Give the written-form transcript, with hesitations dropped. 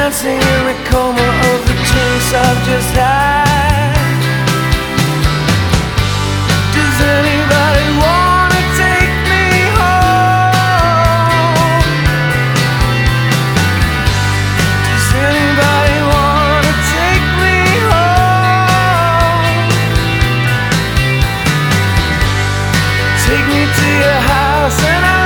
dancing in a coma of the dreams I've just had.